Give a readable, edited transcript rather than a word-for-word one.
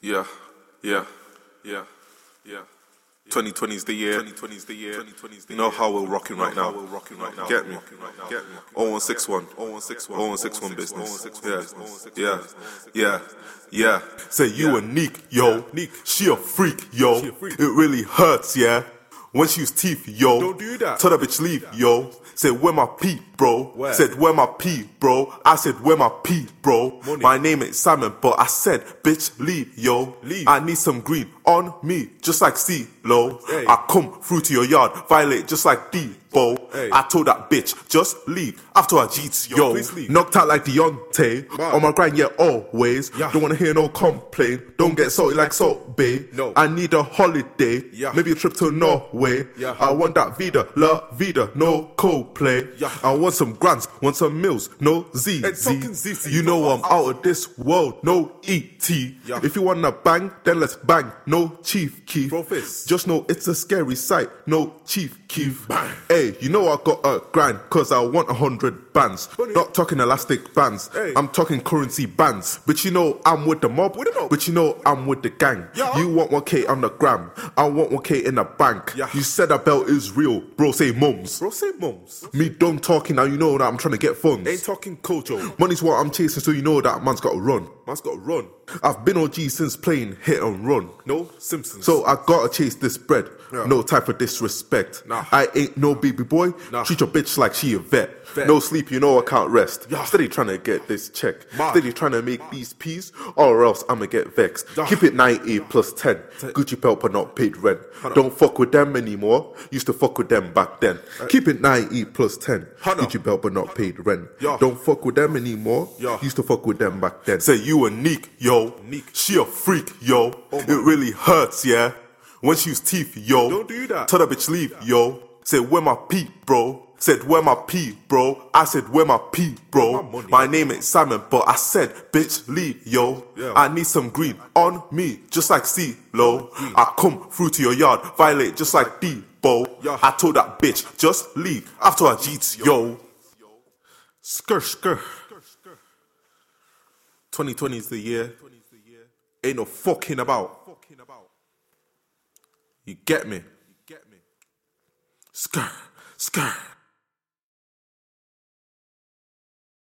Yeah, yeah, yeah, yeah. 2020 is the year. 2020 is the year. You know how we're rocking right now. Get me. 0161. 0161 business. Yeah, yeah, yeah. Say you a neek, yo. She a freak, yo. It really hurts, yeah. When she use teeth, yo. Don't do that. Tell that bitch leave, yo. Said where my pee, bro. Where? Said where my pee, bro. I said where my pee, bro. Money. My name ain't Simon, but I said bitch leave, yo. Leave. I need some green on me, just like C-Lo. Hey. I come through to your yard, violate just like D-Bo. Hey. I told that bitch, just leave after I cheats, yo. please leave. Knocked out like Deontay. Man. On my grind, yeah, always. Yeah. Don't wanna hear no complaint. Don't get salty like Salt Bay. No. I need a holiday. Yeah. Maybe a trip to Norway. Yeah. I want that vida, la vida, no co-play. Yeah. I want some grants, want some meals, no ZZ. Hey, talking ZZ. You know I'm out of this world, no ET. Yeah. If you wanna bang, then let's bang, no Chief Keef. Bro, fist. Just know it's a scary sight, no Chief Keef. Bang. Hey, you know I got a grind, cause I want 100 bands. Funny. Not talking elastic bands, Hey. I'm talking currency bands. But you know I'm with the mob, but you know I'm with the gang. Yeah. You want 1K on the gram, I want 1K in the bank. Yeah. You said that belt is real, bro say mums. Bro, say mums. Me done talking, now you know that I'm trying to get funds. Ain't talking Kojo. Money's what I'm chasing, so you know that man's got to run. Man's got to run. I've been OG since playing hit and run. No Simpsons. So I gotta chase this bread. Yeah. No time for disrespect. Nah. I ain't no baby boy. Nah. Treat your bitch like she a vet. Vet. No sleep, you know I can't rest. Yeah. Steady trying to get this check. Man. Steady trying to make these peas, or else I'ma get vexed. Yeah. Keep it 90 plus 10. Gucci belt but not paid rent. Don't fuck with them anymore. Used to fuck with them back then. Keep it 90 plus 10. Hannah. Gucci belt but not paid rent. Yeah. Don't fuck with them anymore. Yeah. Used to fuck with them back then. Say you a neek, yo. Neek. She a freak, yo. Oh It my. really hurts, yeah. When she use teeth, yo. Don't do that. Tell that bitch leave, yo. Said where my pee, bro. Said where my pee, bro. I said where my pee, bro. My money. My name ain't Simon, but I said bitch leave, yo. Yeah. I need some green on me, just like C-Lo. I come through to your yard, violate just like D-Bo. Yeah. I told that bitch just leave after I cheats, yo. Skr. 2020 is the year. Ain't no fucking about. You get me? Skr.